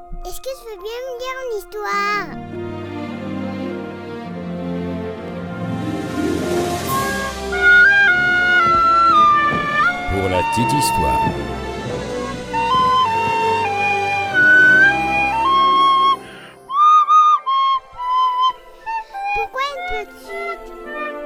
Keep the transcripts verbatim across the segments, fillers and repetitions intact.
Est-ce que tu veux bien me dire une histoire? Pour la petite histoire. Pourquoi une petite?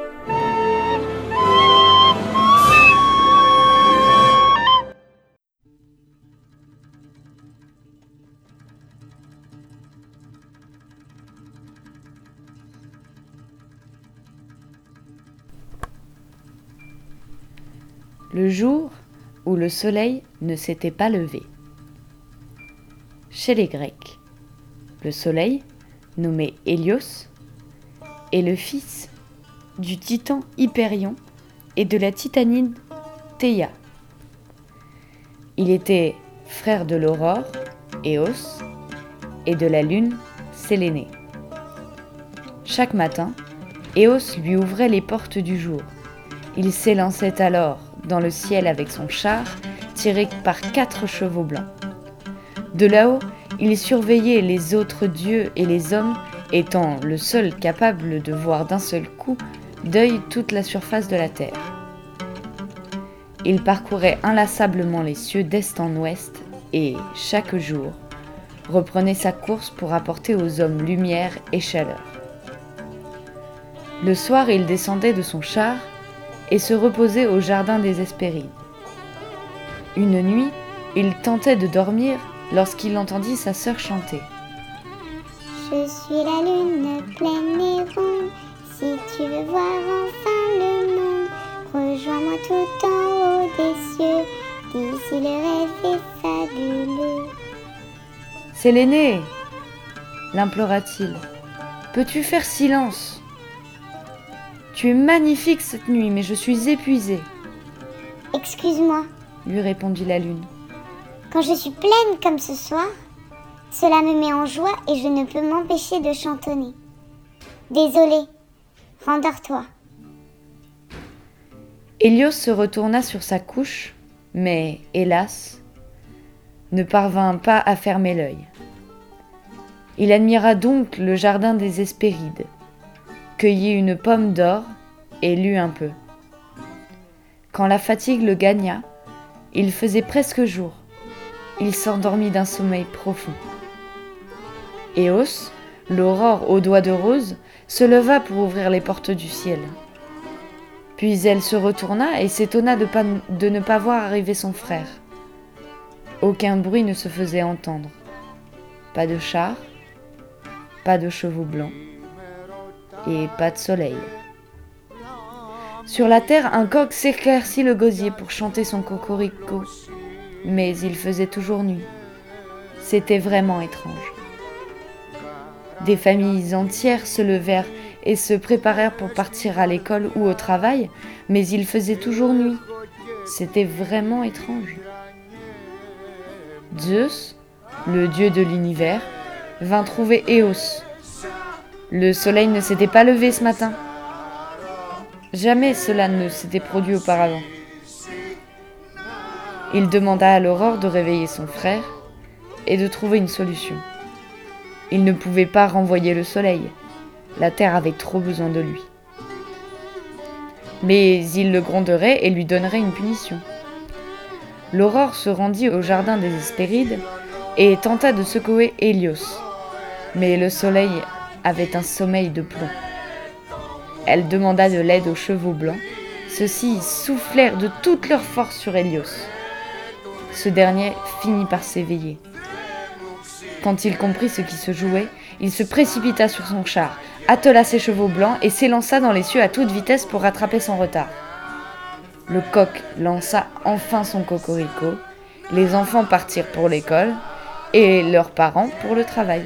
Le jour où le soleil ne s'était pas levé. Chez les Grecs, le soleil, nommé Hélios, est le fils du titan Hypérion et de la titanide Théia. Il était frère de l'aurore, Éos, et de la lune, Sélénée. Chaque matin, Éos lui ouvrait les portes du jour. Il s'élançait alors dans le ciel avec son char, tiré par quatre chevaux blancs. De là-haut, il surveillait les autres dieux et les hommes, étant le seul capable de voir d'un seul coup d'œil toute la surface de la terre. Il parcourait inlassablement les cieux d'est en ouest et, chaque jour, reprenait sa course pour apporter aux hommes lumière et chaleur. Le soir, il descendait de son char et se reposait au jardin des Hespérides. Une nuit, il tentait de dormir lorsqu'il entendit sa sœur chanter. Je suis la lune pleine et ronde, si tu veux voir enfin le monde, rejoins-moi tout en haut des cieux, d'ici le rêve est fabuleux. Sélénée, l'implora-t-il, peux-tu faire silence ? Tu es magnifique cette nuit, mais je suis épuisée. Excuse-moi, lui répondit la lune. Quand je suis pleine comme ce soir, cela me met en joie et je ne peux m'empêcher de chantonner. Désolée, rendors-toi. Hélios se retourna sur sa couche, mais, hélas, ne parvint pas à fermer l'œil. Il admira donc le jardin des Hespérides, cueillit une pomme d'or et lut un peu. Quand la fatigue le gagna, il faisait presque jour. Il s'endormit d'un sommeil profond. Éos, l'aurore aux doigts de rose, se leva pour ouvrir les portes du ciel. Puis elle se retourna et s'étonna de, pas, de ne pas voir arriver son frère. Aucun bruit ne se faisait entendre. Pas de char, pas de chevaux blancs et pas de soleil. Sur la terre, un coq s'éclaircit le gosier pour chanter son cocorico, mais il faisait toujours nuit. C'était vraiment étrange. Des familles entières se levèrent et se préparèrent pour partir à l'école ou au travail, mais il faisait toujours nuit. C'était vraiment étrange. Zeus, le dieu de l'univers, vint trouver Éos. Le soleil ne s'était pas levé ce matin. Jamais cela ne s'était produit auparavant. Il demanda à l'aurore de réveiller son frère et de trouver une solution. Il ne pouvait pas renvoyer le soleil. La terre avait trop besoin de lui. Mais il le gronderait et lui donnerait une punition. L'aurore se rendit au jardin des Hespérides et tenta de secouer Hélios. Mais le soleil avait un sommeil de plomb. Elle demanda de l'aide aux chevaux blancs. Ceux-ci soufflèrent de toute leur force sur Hélios. Ce dernier finit par s'éveiller. Quand il comprit ce qui se jouait, il se précipita sur son char, attela ses chevaux blancs et s'élança dans les cieux à toute vitesse pour rattraper son retard. Le coq lança enfin son cocorico, les enfants partirent pour l'école et leurs parents pour le travail.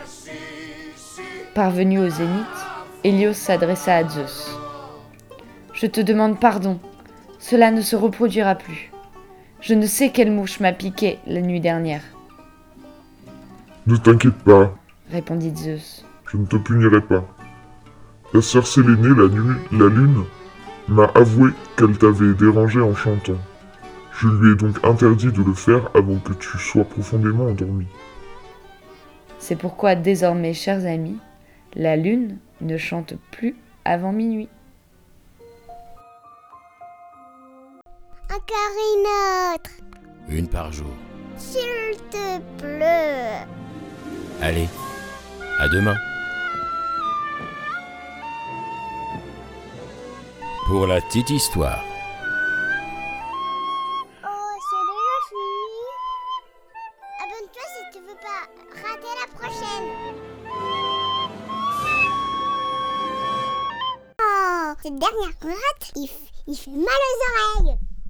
Parvenu au zénith, Hélios s'adressa à Zeus. « Je te demande pardon, cela ne se reproduira plus. Je ne sais quelle mouche m'a piqué la nuit dernière. » « Ne t'inquiète pas, répondit Zeus. Je ne te punirai pas. Ta sœur Sélénée, la, nu- la lune, m'a avoué qu'elle t'avait dérangé en chantant. Je lui ai donc interdit de le faire avant que tu sois profondément endormi. » C'est pourquoi désormais, chers amis, la lune ne chante plus avant minuit. Encore une autre. Une par jour. S'il te plaît. Allez, à demain. Pour la petite histoire. Oh, c'est déjà fini. Abonne-toi si tu veux pas rater la prochaine. Oh, cette dernière rate, il, f- il fait mal aux oreilles.